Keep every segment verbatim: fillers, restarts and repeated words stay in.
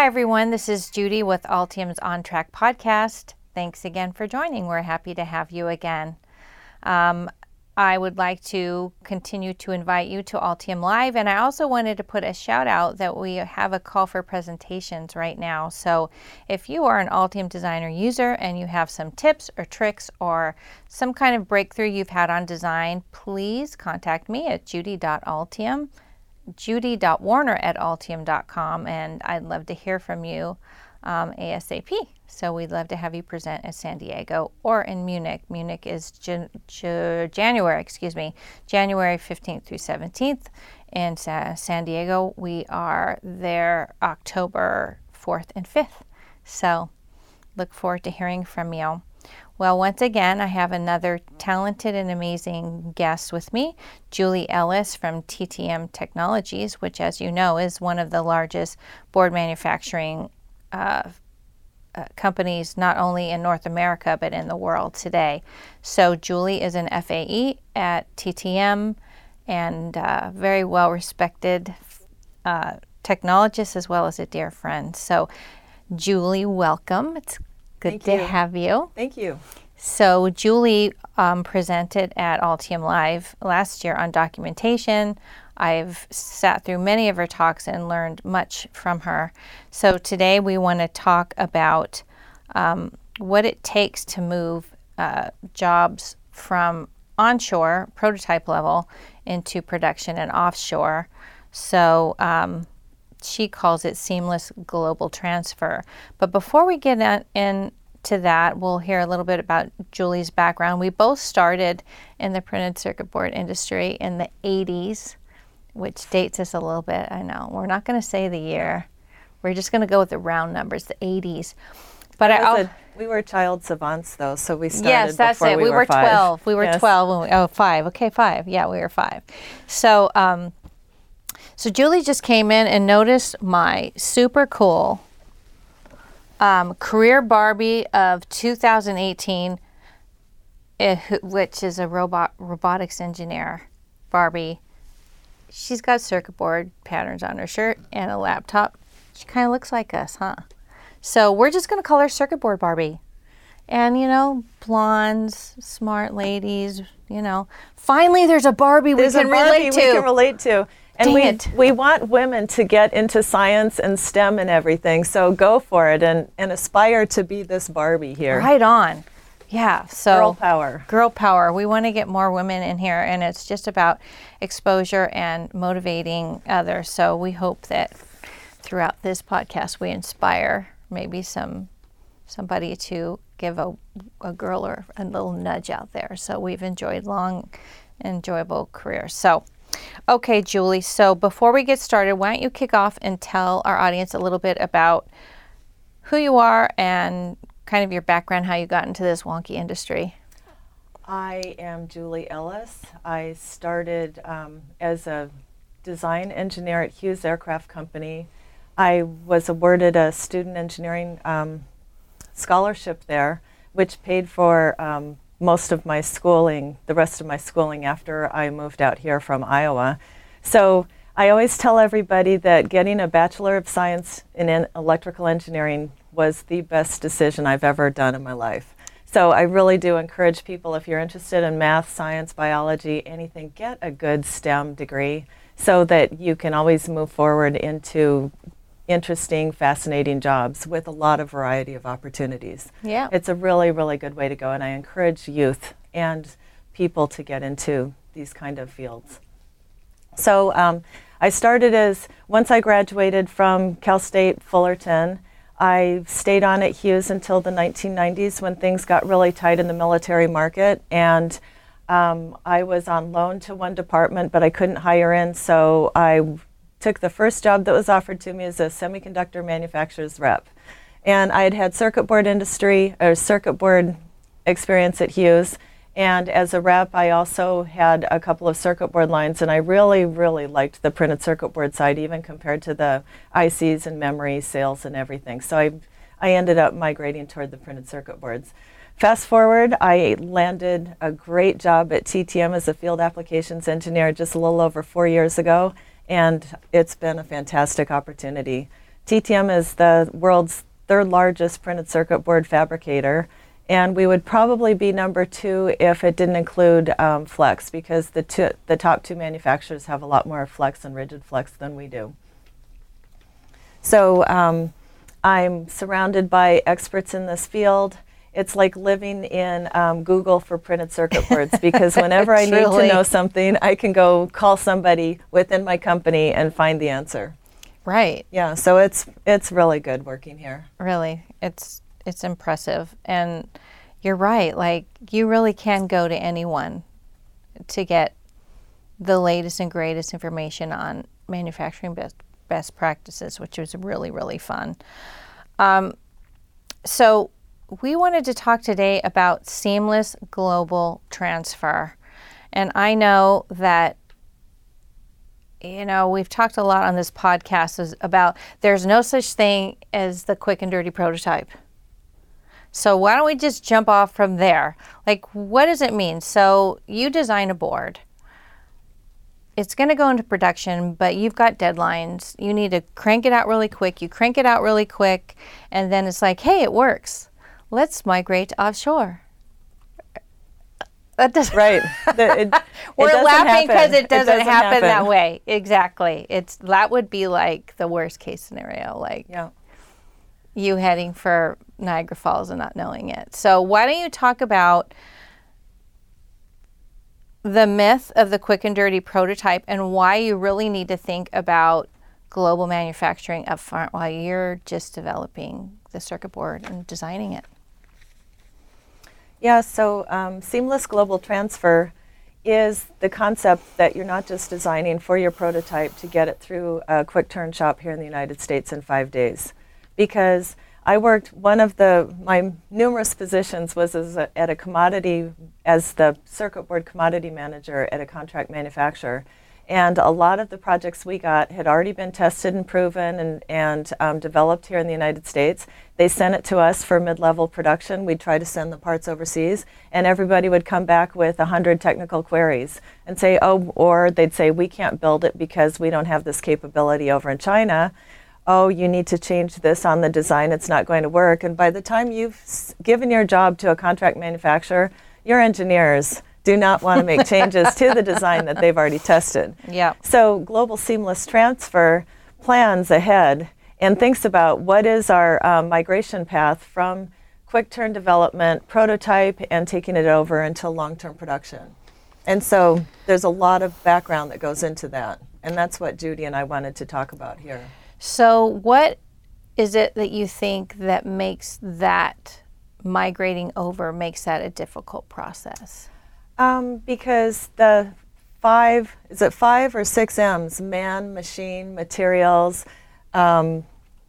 Hi, everyone. This is Judy with Altium's On Track podcast. Thanks again for joining. We're happy to have you again. Um, I would like to continue to invite you to Altium Live, and I also wanted to put a shout out that we have a call for presentations right now. So if you are an Altium Designer user and you have some tips or tricks or some kind of breakthrough you've had on design, please contact me at judy dot altium, judy dot warner at altium dot com, and I'd love to hear from you um, ASAP. So we'd love to have you present at San Diego or in Munich. Munich is Jan- Jan- January, excuse me, January fifteenth through seventeenth. In Sa- San Diego, we are there October fourth and fifth. So look forward to hearing from you. Well, once again, I have another talented and amazing guest with me, Julie Ellis from T T M Technologies, which, as you know, is one of the largest board manufacturing uh, uh, companies, not only in North America, but in the world today. So Julie is an F A E at T T M and uh, very well-respected uh, technologist as well as a dear friend. So Julie, welcome. It's good Thank to you. have you. Thank you. So Julie um, presented at Altium Live last year on documentation. I've sat through many of her talks and learned much from her. So today we want to talk about um, what it takes to move uh, jobs from onshore, prototype level, into production and offshore. So um, she calls it seamless global transfer. But before we get in, in to that, we'll hear a little bit about Julie's background. We both started in the printed circuit board industry in the eighties, which dates us a little bit. I know. We're not going to say the year. We're just going to go with the round numbers, the eighties. But I, a, we were child savants, though, so we started yes, that's before it. we, we were, were five. twelve. We were yes. twelve. When we, oh, five. Okay, five. Yeah, we were five. So, um, so Julie just came in and noticed my super cool Um, Career Barbie of two thousand eighteen, uh, which is a robot robotics engineer Barbie. She's got circuit board patterns on her shirt and a laptop. She kind of looks like us, huh? So we're just going to call her Circuit Board Barbie. And, you know, blondes, smart ladies, you know. Finally, there's a Barbie There's we can a Barbie relate to. we can relate to. And Dang we it. we want women to get into science and STEM and everything. So go for it and, and aspire to be this Barbie here. Right on. Yeah. So Girl power. Girl power. We want to get more women in here, and it's just about exposure and motivating others. So we hope that throughout this podcast we inspire maybe some somebody to give a, a girl or a little nudge out there. So we've enjoyed long, enjoyable careers. So, okay, Julie. So before we get started, why don't you kick off and tell our audience a little bit about who you are and kind of your background, how you got into this wonky industry. I am Julie Ellis. I started um, as a design engineer at Hughes Aircraft Company. I was awarded a student engineering um, scholarship there, which paid for um, most of my schooling, the rest of my schooling after I moved out here from Iowa. So I always tell everybody that getting a Bachelor of Science in en- electrical engineering was the best decision I've ever done in my life. So I really do encourage people, if you're interested in math, science, biology, anything, get a good STEM degree so that you can always move forward into interesting, fascinating jobs with a lot of variety of opportunities. Yeah. It's a really, really good way to go, and I encourage youth and people to get into these kind of fields. So um, I started as, once I graduated from Cal State Fullerton, I stayed on at Hughes until the nineteen nineties when things got really tight in the military market, and um, I was on loan to one department, but I couldn't hire in, so I took the first job that was offered to me as a semiconductor manufacturer's rep. And I had had circuit board industry, or circuit board experience at Hughes, and as a rep, I also had a couple of circuit board lines, and I really, really liked the printed circuit board side, even compared to the I Cs and memory sales and everything. So I, I ended up migrating toward the printed circuit boards. Fast forward, I landed a great job at T T M as a field applications engineer just a little over four years ago, and it's been a fantastic opportunity T T M is the world's third largest printed circuit board fabricator, and we would probably be number two if it didn't include um, flex, because the, two, the top two manufacturers have a lot more flex and rigid flex than we do. So um, I'm surrounded by experts in this field. It's like living in um, Google for printed circuit boards, because whenever I need to know something, I can go call somebody within my company and find the answer. Right. Yeah, so it's it's really good working here. Really, it's it's impressive, and you're right. Like, you really can go to anyone to get the latest and greatest information on manufacturing best best practices, which was really really fun. Um, so. We wanted to talk today about seamless global transfer. And I know that, you know, we've talked a lot on this podcast is about there's no such thing as the quick and dirty prototype. So why don't we just jump off from there? Like, what does it mean? So you design a board. It's going to go into production, but you've got deadlines. You need to crank it out really quick. You crank it out really quick, and then it's like, hey, it works. Let's migrate to offshore. That doesn't right. The, it, We're it laughing because it, it doesn't, happen, happen that way. Exactly. It's that would be like the worst case scenario, like yeah. you heading for Niagara Falls and not knowing it. So why don't you talk about the myth of the quick and dirty prototype and why you really need to think about global manufacturing up front while you're just developing the circuit board and designing it. Yeah, so um, seamless global transfer is the concept that you're not just designing for your prototype to get it through a quick turn shop here in the United States in five days. Because I worked, one of the, my numerous positions was as a, at a commodity, as the circuit board commodity manager at a contract manufacturer. And a lot of the projects we got had already been tested and proven and, and um, developed here in the United States. They sent it to us for mid-level production. We'd try to send the parts overseas, and everybody would come back with one hundred technical queries and say, oh, or they'd say, we can't build it because we don't have this capability over in China. Oh, you need to change this on the design. It's not going to work. And by the time you've s- given your job to a contract manufacturer, your engineers do not want to make changes to the design that they've already tested. Yeah. So global seamless transfer plans ahead and thinks about what is our um, migration path from quick turn development, prototype, and taking it over until long-term production. And so there's a lot of background that goes into that. And that's what Judy and I wanted to talk about here. So what is it that you think that makes that migrating over, makes that a difficult process? Um, because the five, is it five or six M's, man, machine, materials, um,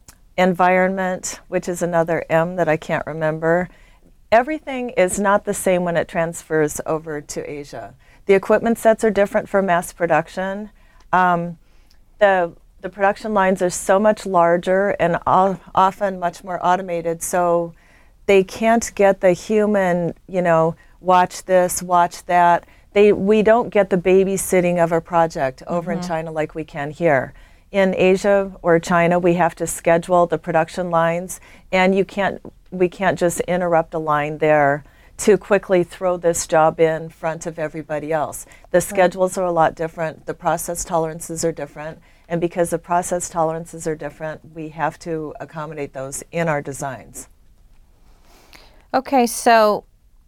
environment, which is another M that I can't remember. Everything is not the same when it transfers over to Asia. The equipment sets are different for mass production. Um, the the production lines are so much larger and all, often much more automated, so they can't get the human, you know, watch this, watch that. They, we don't get the babysitting of a project over mm-hmm. in China like we can here. In Asia or China, we have to schedule the production lines, and you can't, we can't just interrupt a line there to quickly throw this job in front of everybody else. The schedules are a lot different, the process tolerances are different, and because the process tolerances are different, we have to accommodate those in our designs. Okay, so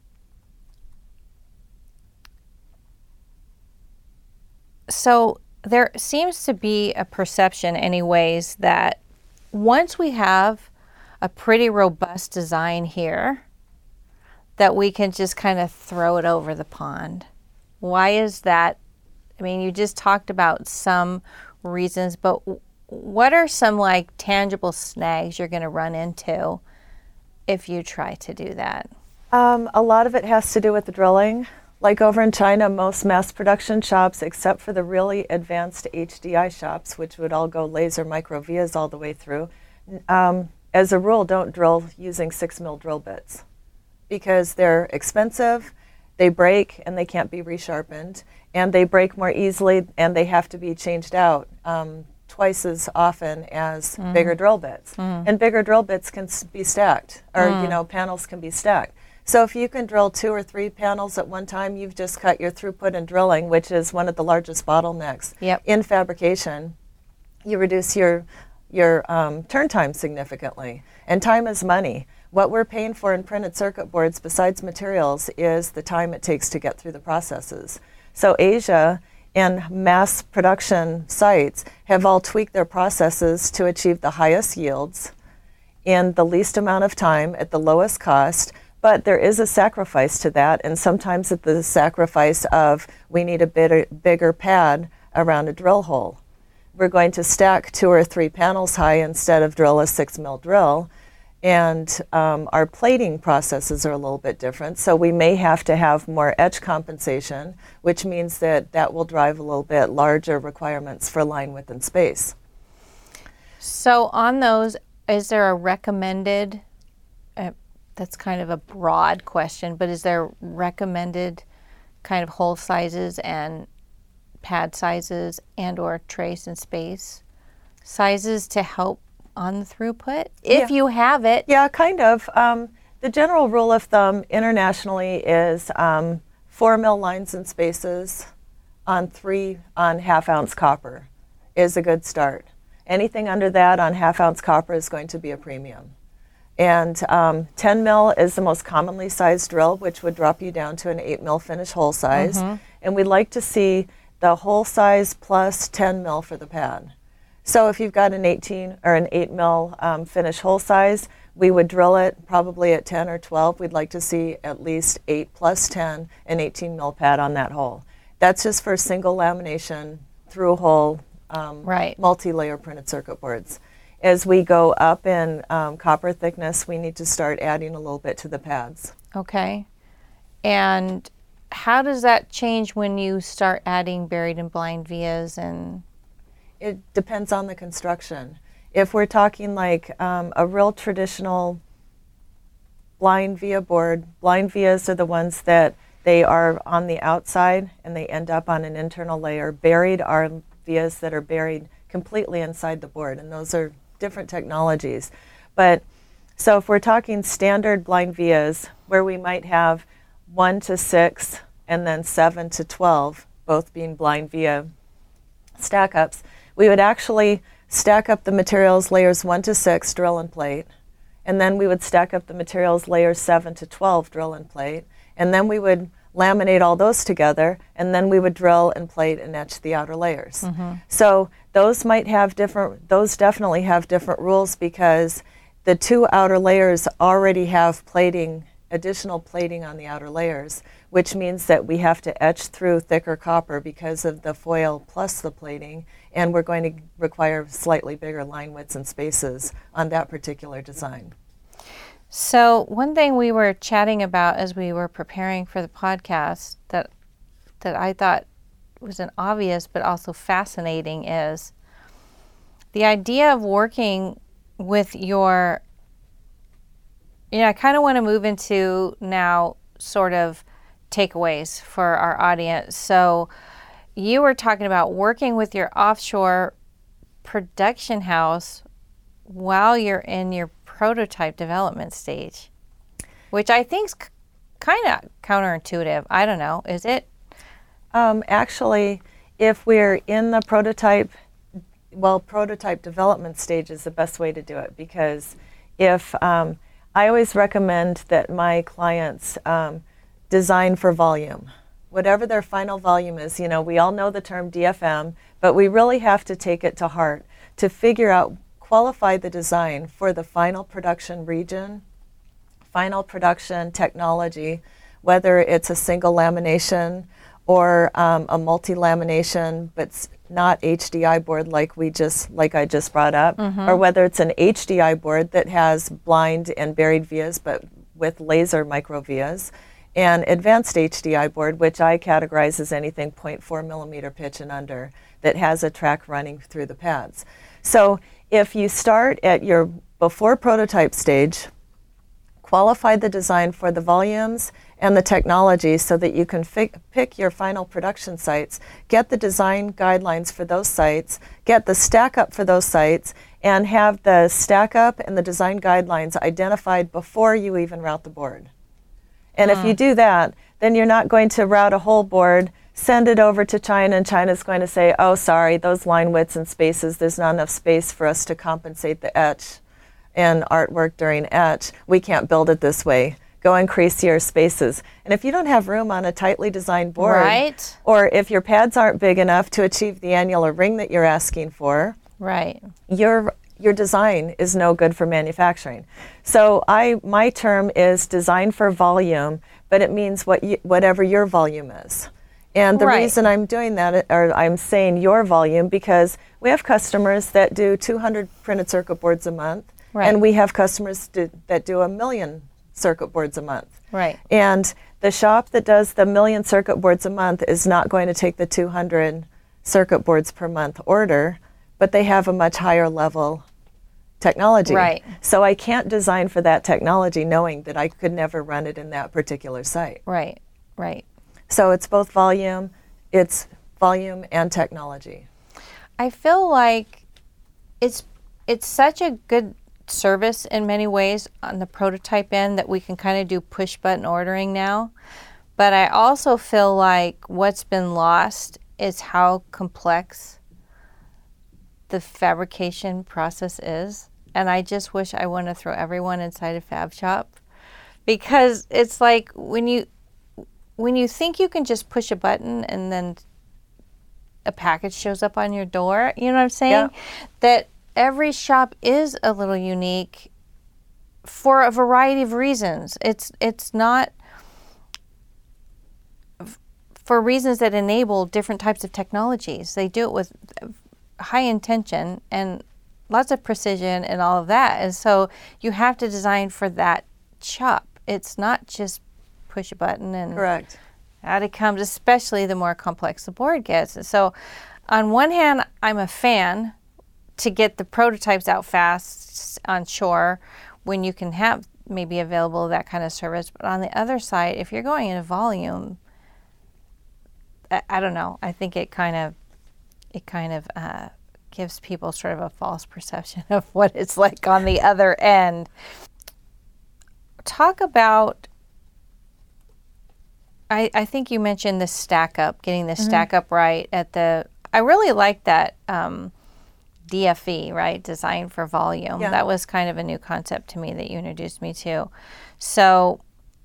so there seems to be a perception anyways that once we have a pretty robust design here, that we can just kind of throw it over the pond. Why is that? I mean, you just talked about some reasons, but what are some like tangible snags you're going to run into if you try to do that? Um, a lot of it has to do with the drilling. Like over in China, most mass production shops, except for the really advanced H D I shops, which would all go laser micro vias all the way through, um, as a rule, don't drill using six mil drill bits because they're expensive, they break, and they can't be resharpened, and they break more easily, and they have to be changed out. Um, twice as often as Mm. bigger drill bits. Mm. And bigger drill bits can s- be stacked, or Mm. you know, panels can be stacked. So if you can drill two or three panels at one time, you've just cut your throughput in drilling, which is one of the largest bottlenecks Yep. in fabrication. You reduce your your um, turn time significantly, and time is money. What we're paying for in printed circuit boards, besides materials, is the time it takes to get through the processes. So Asia and mass production sites have all tweaked their processes to achieve the highest yields in the least amount of time at the lowest cost. But there is a sacrifice to that, and sometimes it's the sacrifice of we need a bit bigger pad around a drill hole. We're going to stack two or three panels high instead of drill a six mil drill, and um, our plating processes are a little bit different, so we may have to have more etch compensation, which means that that will drive a little bit larger requirements for line width and space. So on those, is there a recommended, uh, that's kind of a broad question, but is there recommended kind of hole sizes and pad sizes and or trace and space sizes to help on the throughput, if Yeah. you have it? Yeah, kind of. Um, the general rule of thumb internationally is um, four mil lines and spaces on three on half ounce copper is a good start. Anything under that on half ounce copper is going to be a premium. And um, ten mil is the most commonly sized drill, which would drop you down to an eight mil finish hole size. Mm-hmm. And we'd like to see the hole size plus ten mil for the pad. So if you've got an eighteen or an eight mil um, finish hole size, we would drill it probably at ten or twelve. We'd like to see at least eight plus ten, an eighteen mil pad on that hole. That's just for single lamination through hole um, Right. multi-layer printed circuit boards. As we go up in um, copper thickness, we need to start adding a little bit to the pads. Okay. And how does that change when you start adding buried and blind vias and It depends on the construction. If we're talking like um, a real traditional blind via board, blind vias are the ones that they are on the outside and they end up on an internal layer. Buried are vias that are buried completely inside the board, and those are different technologies. But so if we're talking standard blind vias, where we might have one to six and then seven to twelve, both being blind via stack ups, we would actually stack up the materials layers one to six, drill and plate, and then we would stack up the materials layers seven to twelve, drill and plate, and then we would laminate all those together, and then we would drill and plate and etch the outer layers. Mm-hmm. So those might have different, those definitely have different rules because the two outer layers already have plating, additional plating on the outer layers, which means that we have to etch through thicker copper because of the foil plus the plating, and we're going to require slightly bigger line widths and spaces on that particular design. So one thing we were chatting about as we were preparing for the podcast that that I thought was an obvious but also fascinating is the idea of working with your, you know, I kind of want to move into now sort of takeaways for our audience. So you were talking about working with your offshore production house while you're in your prototype development stage, which I think is c- kind of counterintuitive. I don't know. Is it? Um, actually, if we're in the prototype, well, prototype development stage is the best way to do it because if um, I always recommend that my clients um, design for volume. Whatever their final volume is, you know, we all know the term D F M, but we really have to take it to heart to figure out, qualify the design for the final production region, final production technology, whether it's a single lamination or um, a multi-lamination, but it's not H D I board like we just, like I just brought up, Mm-hmm. or whether it's an H D I board that has blind and buried vias, but with laser micro vias, and advanced H D I board, which I categorize as anything zero point four millimeter pitch and under, that has a track running through the pads. So if you start at your before prototype stage, qualify the design for the volumes, and the technology so that you can fi- pick your final production sites, get the design guidelines for those sites, get the stack up for those sites, and have the stack up and the design guidelines identified before you even route the board. And mm. if you do that, then you're not going to route a whole board, send it over to China, and China's going to say, oh, sorry, those line widths and spaces, there's not enough space for us to compensate the etch and artwork during etch. We can't build it this way. Go increase your spaces. And if you don't have room on a tightly designed board, right. or if your pads aren't big enough to achieve the annular ring that you're asking for, right, your your design is no good for manufacturing. So I my term is design for volume, but it means what you, whatever your volume is. And the right. reason I'm doing that, or I'm saying your volume, because we have customers that do two hundred printed circuit boards a month, right. and we have customers do, that do a million circuit boards a month. Right. And the shop that does the million circuit boards a month is not going to take the two hundred circuit boards per month order, but they have a much higher level technology. Right. So I can't design for that technology knowing that I could never run it in that particular site. Right, right. So it's both volume, it's volume and technology. I feel like it's it's such a good service in many ways on the prototype end that we can kind of do push button ordering now. But I also feel like what's been lost is how complex the fabrication process is. And I just wish I want to throw everyone inside a fab shop, because it's like when you when you think you can just push a button and then a package shows up on your door, you know what I'm saying? Yeah. That every shop is a little unique for a variety of reasons. It's it's not f- for reasons that enable different types of technologies. They do it with high intention and lots of precision and all of that. And so you have to design for that shop. It's not just push a button and Correct. out it comes, especially the more complex the board gets. And so on one hand, I'm a fan to get the prototypes out fast on shore when you can have maybe available that kind of service. But on the other side, if you're going in volume, I, I don't know. I think it kind of it kind of uh, gives people sort of a false perception of what it's like on the other end. Talk about, I, I think you mentioned the stack up, getting the mm-hmm. stack up right at the, I really like that um, D F E, right? Design for volume. Yeah. That was kind of a new concept to me that you introduced me to. So,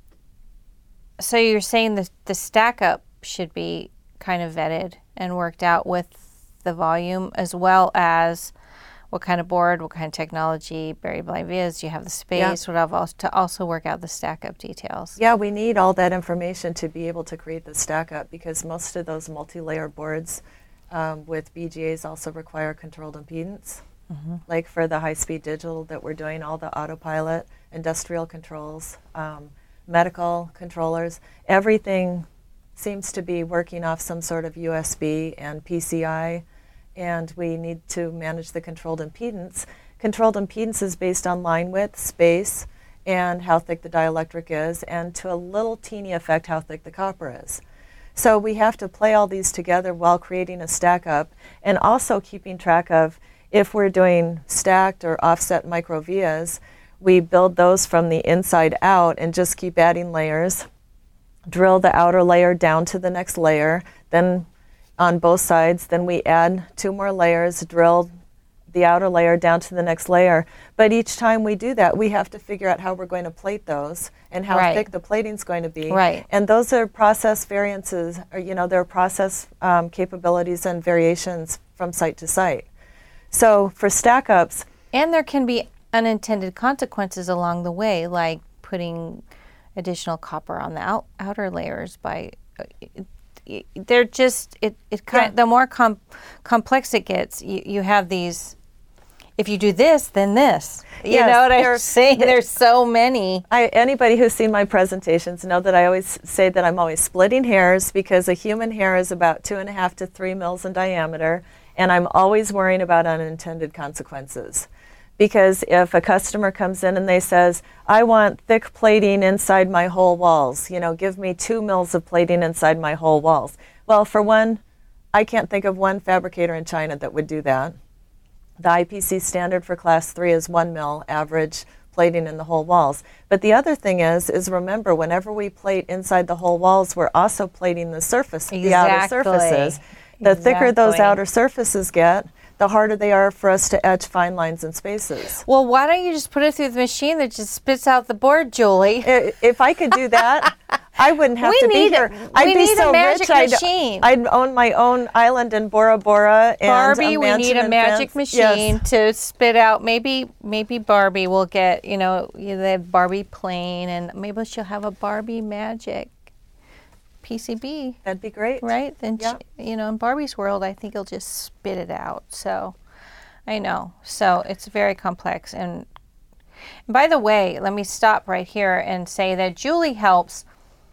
so you're saying the, the stack up should be kind of vetted and worked out with the volume, as well as what kind of board, what kind of technology, variable vias, you have the space, Yeah. whatever else, to also work out the stack up details. Yeah, we need all that information to be able to create the stack up, because most of those multi-layer boards um, with B G As also require controlled impedance. Mm-hmm. Like for the high-speed digital that we're doing, all the autopilot, industrial controls, um, medical controllers, everything seems to be working off some sort of U S B and P C I, and we need to manage the controlled impedance. Controlled impedance is based on line width, space, and how thick the dielectric is, and to a little teeny effect how thick the copper is. So we have to play all these together while creating a stack up, and also keeping track of if we're doing stacked or offset micro vias, we build those from the inside out and just keep adding layers. Drill the outer layer down to the next layer, then on both sides, then we add two more layers, drill the outer layer down to the next layer. But each time we do that, we have to figure out how we're going to plate those and how Right. thick the plating's going to be. Right. And those are process variances, or, you know, they're process um, capabilities and variations from site to site. So for stack ups, And there can be unintended consequences along the way, like putting additional copper on the out, outer layers by uh, it, they're just it, it kind Yeah. of, the more com- complex it gets, you, you have these, if you do this, then this. You Yes, know what I'm there- saying? There's so many. I, anybody who's seen my presentations know that I always say that I'm always splitting hairs, because a human hair is about two and a half to three mils in diameter, and I'm always worrying about unintended consequences. Because if a customer comes in and they says, I want thick plating inside my whole walls, you know, give me two mils of plating inside my whole walls. Well, for one, I can't think of one fabricator in China that would do that. The I P C standard for class three is one mil average plating in the whole walls. But the other thing is, is remember, whenever we plate inside the whole walls, we're also plating the surface, exactly. the outer surfaces. The exactly. thicker those outer surfaces get, the harder they are for us to etch fine lines and spaces. Well, why don't you just put it through the machine that just spits out the board, Julie? If I could do that, I wouldn't have we to need be here. A, I'd we be need so a magic rich, machine. I'd, I'd own my own island in Bora Bora. And Barbie, a we need a magic France. machine Yes. to spit out. Maybe, maybe Barbie will get, you know, they have Barbie plane, and maybe she'll have a Barbie magic P C B. That'd be great. Right? Then, Yeah. she, you know, in Barbie's world, I think it'll just spit it out. So, I know. So it's very complex. And, and by the way, let me stop right here and say that Julie helps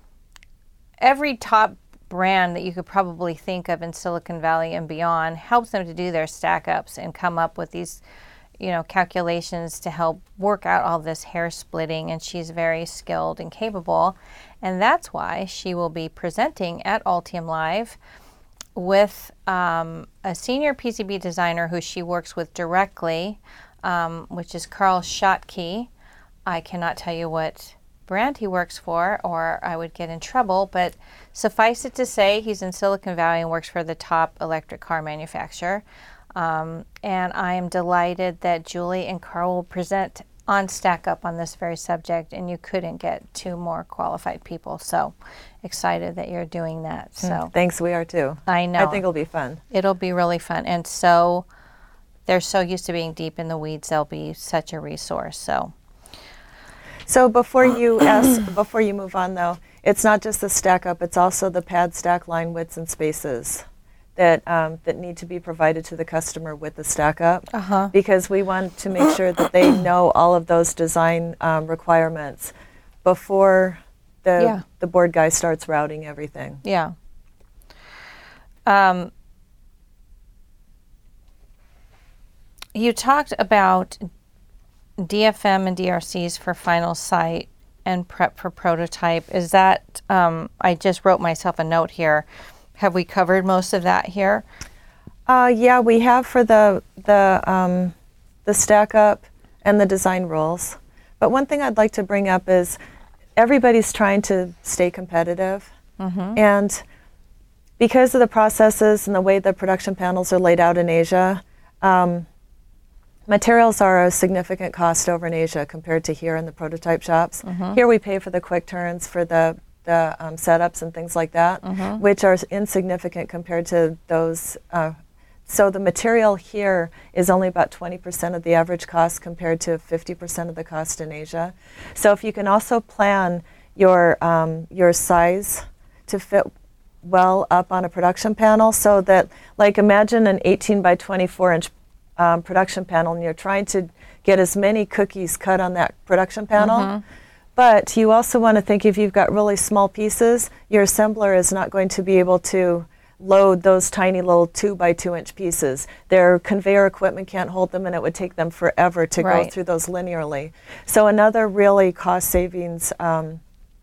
every top brand that you could probably think of in Silicon Valley and beyond, helps them to do their stack ups and come up with these, you know, calculations to help work out all this hair splitting. And she's very skilled and capable. And that's why she will be presenting at Altium Live with um, a senior P C B designer who she works with directly, um, which is Carl Schottky. I cannot tell you what brand he works for, or I would get in trouble, but suffice it to say, he's in Silicon Valley and works for the top electric car manufacturer. Um, and I am delighted that Julie and Carl will present on Stack Up on this very subject, and you couldn't get two more qualified people. So excited that you're doing that. So Mm, thanks, we are too. I know. I think it'll be fun. It'll be really fun. And so they're so used to being deep in the weeds, they'll be such a resource. So So before you ask, before you move on though, it's not just the stack up, it's also the pad stack line widths and spaces that um, that need to be provided to the customer with the stack up, Uh-huh. because we want to make sure that they know all of those design um, requirements before the Yeah. the board guy starts routing everything. yeah. Um, you talked about D F M and D R Cs for final site and prep for prototype. Is that, um, I just wrote myself a note here. Have we covered most of that here? Uh, yeah, we have for the the um, the stack up and the design rules. But one thing I'd like to bring up is everybody's trying to stay competitive, Mm-hmm. and because of the processes and the way the production panels are laid out in Asia, um, materials are a significant cost over in Asia compared to here in the prototype shops. Mm-hmm. Here we pay for the quick turns, for the the um, setups and things like that, Mhm. which are insignificant compared to those. Uh, so the material here is only about twenty percent of the average cost compared to fifty percent of the cost in Asia. So if you can also plan your um, your size to fit well up on a production panel, so that, like, imagine an eighteen by twenty-four inch um, production panel, and you're trying to get as many cookies cut on that production panel. Mhm. But you also want to think, if you've got really small pieces, your assembler is not going to be able to load those tiny little two by two inch pieces. Their conveyor equipment can't hold them, and it would take them forever to Right. go through those linearly. So another really cost savings um,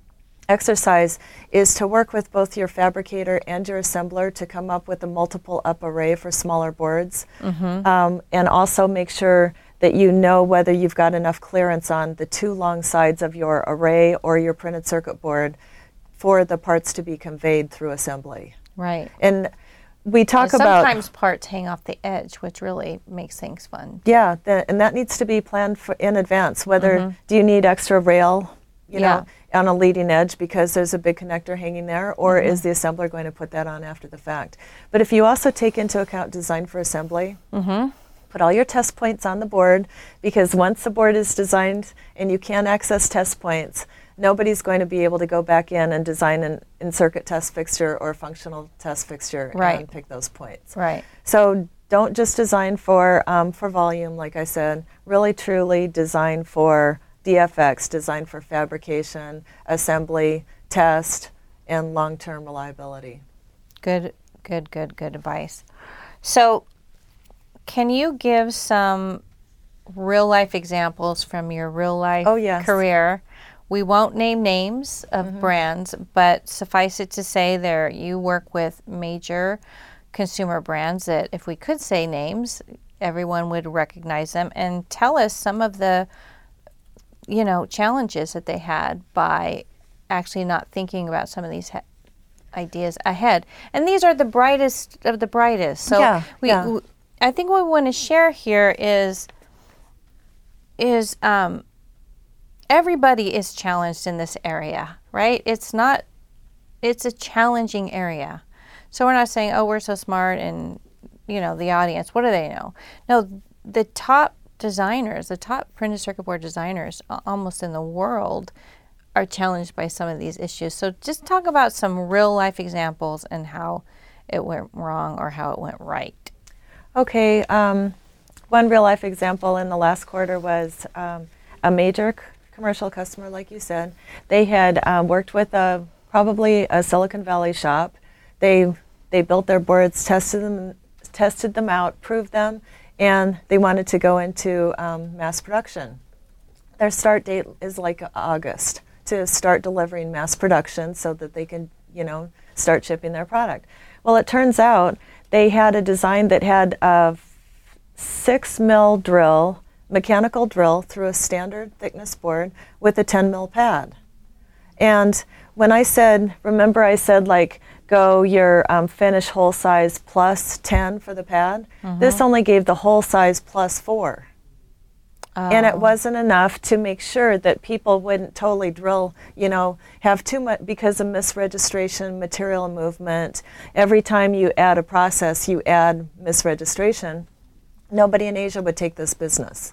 exercise is to work with both your fabricator and your assembler to come up with a multiple up array for smaller boards. Mm-hmm. Um, and also make sure that you know whether you've got enough clearance on the two long sides of your array or your printed circuit board for the parts to be conveyed through assembly. Right. And we talk And about sometimes parts hang off the edge, which really makes things fun. yeah, the, and that needs to be planned for in advance. Whether Mhm. do you need extra rail, you Yeah. know, on a leading edge because there's a big connector hanging there, or Mhm. is the assembler going to put that on after the fact? But if you also take into account design for assembly, Mm-hmm. put all your test points on the board, because once the board is designed and you can access test points, nobody's going to be able to go back in and design an in-circuit test fixture or functional test fixture Right. and pick those points. Right. So don't just design for um, for volume, like I said. Really, truly design for D F X, design for fabrication, assembly, test, and long-term reliability. Good, good, good, good advice. So, can you give some real life examples from your real life Oh, yes. career. We won't name names of mm-hmm. brands, but suffice it to say there you work with major consumer brands that if we could say names, everyone would recognize them, and tell us some of the, you know, challenges that they had by actually not thinking about some of these he- ideas ahead. And these are the brightest of the brightest. So yeah, we, yeah. we I think what we want to share here is is um, everybody is challenged in this area, right? It's not, it's a challenging area. So we're not saying, oh, we're so smart and, you know, the audience, what do they know? No, the top designers, the top printed circuit board designers almost in the world are challenged by some of these issues. So just talk about some real life examples and how it went wrong or how it went right. Okay, um, one real life example in the last quarter was um, a major c- commercial customer, like you said. They had um, worked with a probably a Silicon Valley shop. They they built their boards, tested them, tested them out, proved them, and they wanted to go into um, mass production. Their start date is like August to start delivering mass production so that they can, you know, start shipping their product. Well, it turns out they had a design that had a six mil drill, mechanical drill through a standard thickness board with a ten mil pad. And when I said, remember I said like go your um, finish whole size plus ten for the pad, mm-hmm. this only gave the whole size plus four. Oh. And it wasn't enough to make sure that people wouldn't totally drill, you know, have too much because of misregistration, material movement. Every time you add a process, you add misregistration. Nobody in Asia would take this business.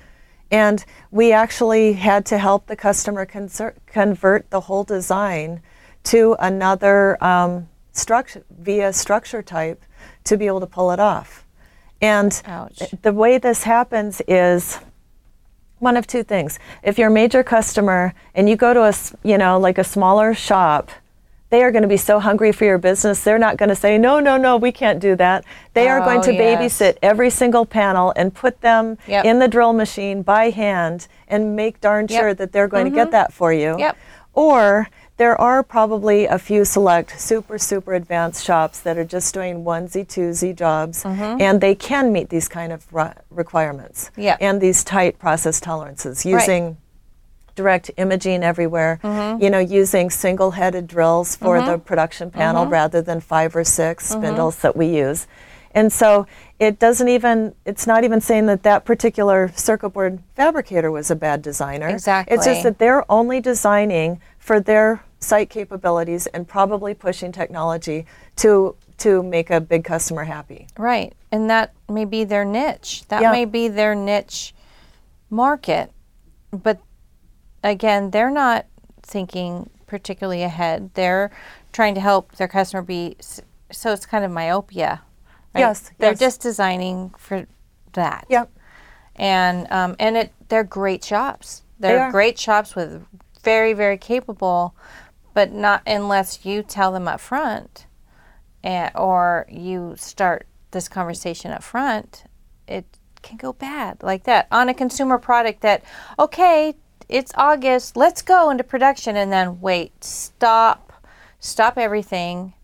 And we actually had to help the customer conser- convert the whole design to another um, structure via structure type to be able to pull it off. And Ouch. The way this happens is one of two things. If you're a major customer and you go to a, you know, like a smaller shop, they are going to be so hungry for your business, they're not going to say, no, no, no, we can't do that. They oh, are going to yes. babysit every single panel and put them yep. in the drill machine by hand and make darn yep. sure that they're going mm-hmm. to get that for you. Yep. Or there are probably a few select super, super advanced shops that are just doing onesie, twosie jobs, mm-hmm. and they can meet these kind of re- requirements yep. and these tight process tolerances using right. direct imaging everywhere, mm-hmm. you know, using single-headed drills for mm-hmm. the production panel mm-hmm. rather than five or six mm-hmm. spindles that we use. And so it doesn't even, it's not even saying that that particular circuit board fabricator was a bad designer. Exactly. It's just that they're only designing for their site capabilities and probably pushing technology to to make a big customer happy. Right. And that may be their niche. That yeah. may be their niche market. But again, they're not thinking particularly ahead. They're trying to help their customer be, so it's kind of myopia. Right? Yes. They're yes. just designing for that. Yep. And um, and it they're great shops. They're they are. great shops with very, very capable, but not unless you tell them up front and, or you start this conversation up front, it can go bad like that. On a consumer product that, okay, it's August, let's go into production, and then wait, stop, stop everything,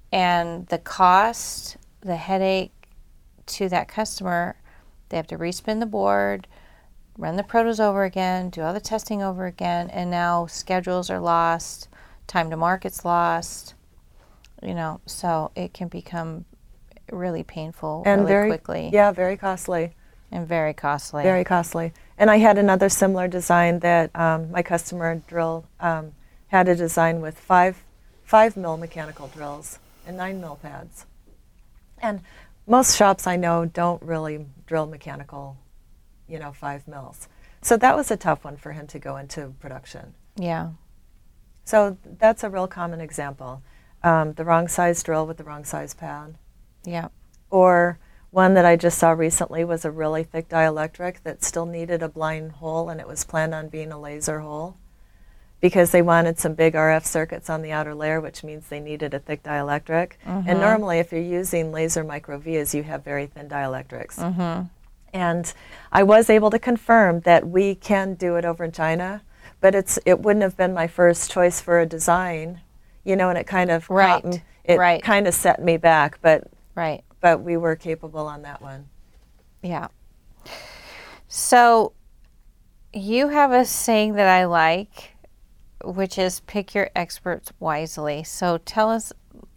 and the cost, the headache to that customer, they have to respin the board, run the protos over again, do all the testing over again, and now schedules are lost, time to market's lost, you know, so it can become really painful and really very, quickly. Yeah, very costly. And very costly. Very costly. And I had another similar design that um, my customer drill um, had a design with five, five mil mechanical drills and nine mil pads. And most shops I know don't really drill mechanical, you know, five mils. So that was a tough one for him to go into production. Yeah. So that's a real common example. Um, the wrong size drill with the wrong size pad. Yeah. Or one that I just saw recently was a really thick dielectric that still needed a blind hole, and it was planned on being a laser hole because they wanted some big R F circuits on the outer layer, which means they needed a thick dielectric. Mm-hmm. And normally if you're using laser micro vias, you have very thin dielectrics. Mm-hmm. And I was able to confirm that we can do it over in China, but it's it wouldn't have been my first choice for a design, you know, and it kind of right. caught, it right. kind of set me back, but right. but we were capable on that one. Yeah. So you have a saying that I like, which is pick your experts wisely. So tell us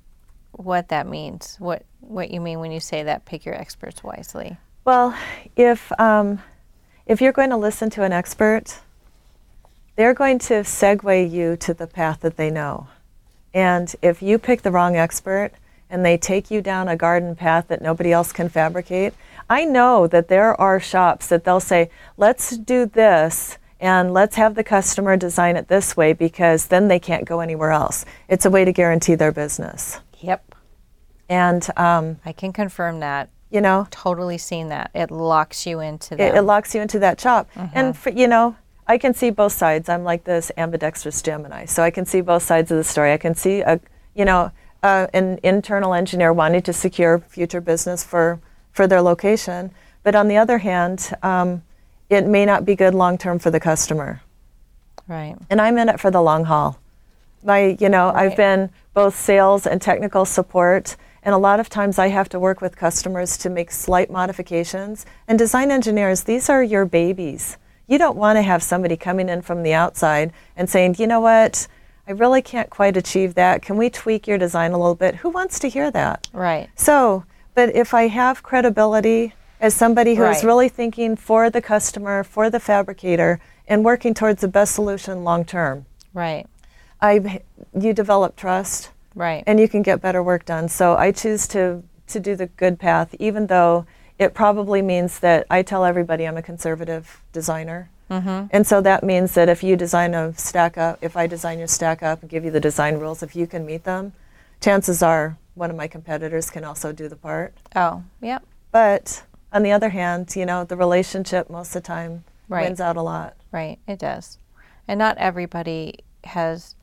what that means, what what you mean when you say that, pick your experts wisely. Well, if um, if you're going to listen to an expert, they're going to segue you to the path that they know. And if you pick the wrong expert and they take you down a garden path that nobody else can fabricate, I know that there are shops that they'll say, let's do this and let's have the customer design it this way because then they can't go anywhere else. It's a way to guarantee their business. Yep. And um, I can confirm that. You know, totally seen that. It locks you into that. It, it locks you into that shop. Mm-hmm. And, for, you know, I can see both sides. I'm like this ambidextrous Gemini. So I can see both sides of the story. I can see, a, you know, uh, an internal engineer wanting to secure future business for, for their location. But on the other hand, um, it may not be good long-term for the customer. Right. And I'm in it for the long haul. My, you know, right. I've been both sales and technical support. And a lot of times I have to work with customers to make slight modifications. And design engineers, these are your babies. You don't want to have somebody coming in from the outside and saying, you know what, I really can't quite achieve that. Can we tweak your design a little bit? Who wants to hear that? Right. So, but if I have credibility as somebody who right. is really thinking for the customer, for the fabricator, and working towards the best solution long term, right. I, you develop trust. Right. And you can get better work done. So I choose to, to do the good path, even though it probably means that I tell everybody I'm a conservative designer. Mm-hmm. And so that means that if you design a stack up, if I design your stack up and give you the design rules, if you can meet them, chances are one of my competitors can also do the part. Oh, yep. But on the other hand, you know, the relationship most of the time right. wins out a lot. Right, it does. And not everybody has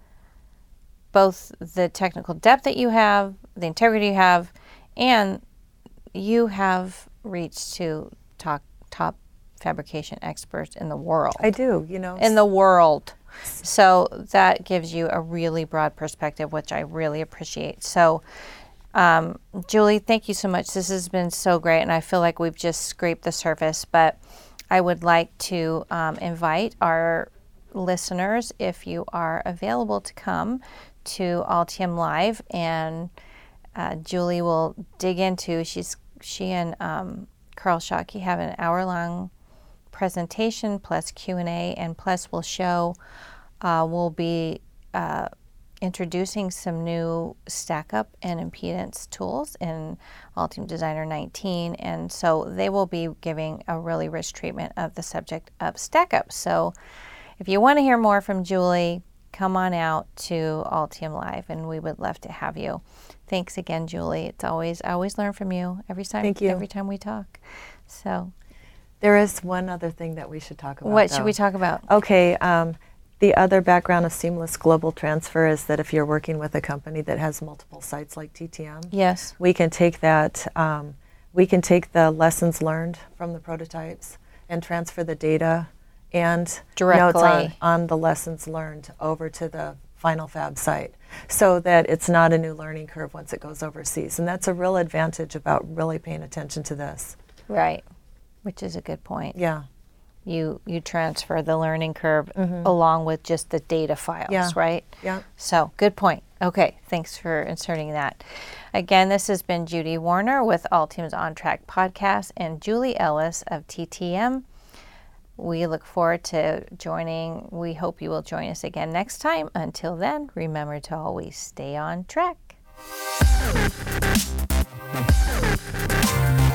both the technical depth that you have, the integrity you have, and you have reached to talk, top fabrication experts in the world. I do, you know. In the world. So that gives you a really broad perspective, which I really appreciate. So, um, Julie, thank you so much. This has been so great, and I feel like we've just scraped the surface, but I would like to um, invite our listeners, if you are available, to come to Altium Live, and uh, Julie will dig into, she's she and um, Carl Schottky have an hour-long presentation plus Q and A, and plus we'll show, uh, we'll be uh, introducing some new stack up and impedance tools in Altium Designer nineteen, and so they will be giving a really rich treatment of the subject of stack up. So if you want to hear more from Julie, come on out to Altium Live, and we would love to have you. Thanks again, Julie. It's always I always learn from you every time. Thank you. Every time we talk. So there is one other thing that we should talk about. What though. should we talk about? Okay. Um, the other background of seamless global transfer is that if you're working with a company that has multiple sites like T T M, yes, we can take that. Um, we can take the lessons learned from the prototypes and transfer the data and directly notes on, on the lessons learned over to the final fab site, so that it's not a new learning curve once it goes overseas. And that's a real advantage about really paying attention to this. Right, which is a good point. Yeah. You you transfer the learning curve mm-hmm. along with just the data files, yeah. right? Yeah. So, good point. Okay, thanks for inserting that. Again, this has been Judy Warner with Altium's On Track podcast and Julie Ellis of T T M. We look forward to joining. We hope you will join us again next time. Until then, remember to always stay on track.